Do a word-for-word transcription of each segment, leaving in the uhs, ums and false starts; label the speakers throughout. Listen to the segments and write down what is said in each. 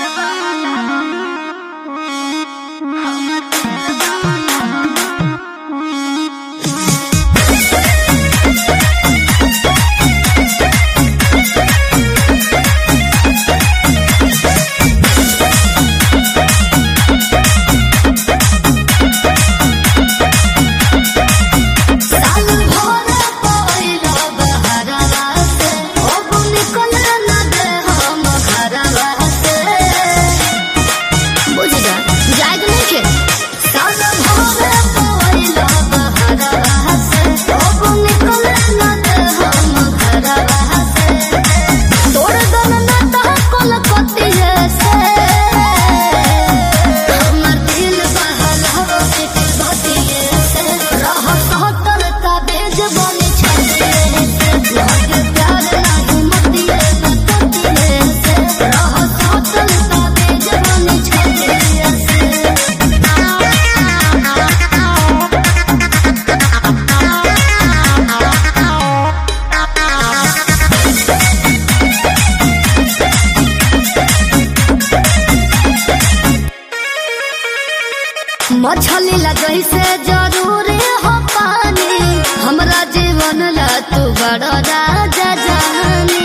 Speaker 1: मछली ला जैसे जरूरी हो पानी, हमरा जीवन ला तू बड़ा राजा जानी।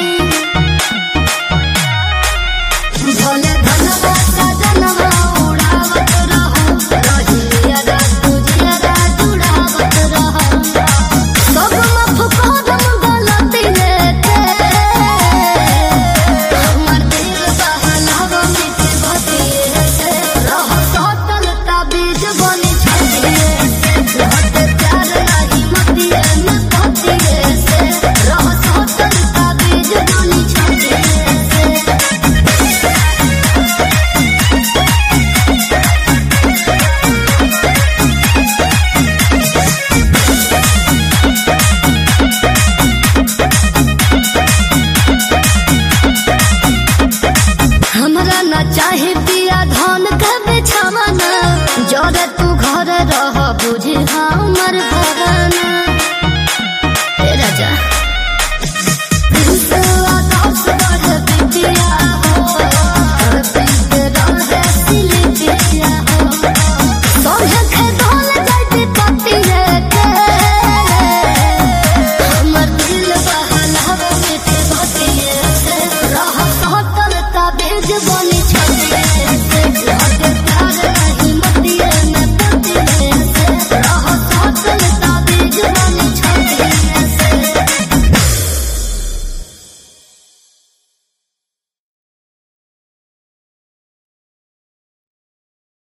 Speaker 1: भोले धनवा सजनवा उड़ावत रहो, रहिया तुझिया जुड़ावत रहो। सब मफुकोदम गलती लेते, हमर दिल बहलावा मिट बतिए से। रह सटल ताबीज बनी छतिए से, लहट प्यार नहीं मतिए न पतिए से। रह सटल ताबीज बनी छतिए से। हमरा न चाहे पिया धन के बिछावना, जरे तू घर रह बुझे हमर भगना। ए राजा दिलवा दस बढ़ बिटिया हो, पीते रहे सिलिटिया हो। सोहे के ढोल जाती पतिए के, हमर दिल बहलावा मिट बतिए से। रह सटल ताबीज बनी